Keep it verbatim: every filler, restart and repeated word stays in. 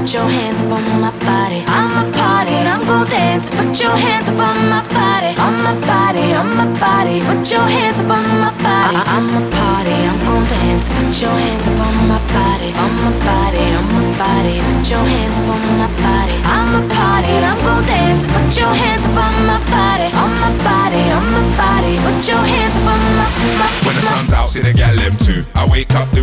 put your hands up on my body. I'm a party, I'm gon' dance. Put your hands up on my body, on my body, on my body. Put your hands up on my body. I- I'm a party, I'm gon' dance. Put your hands up on my body, on my body, on my body. Put your hands up on my body. I'm a party, I'm gon' dance. Put your hands up on my body, on my body, on my body. Put your hands up on my, my, my. When the sun's out, see the gal them too. I wake up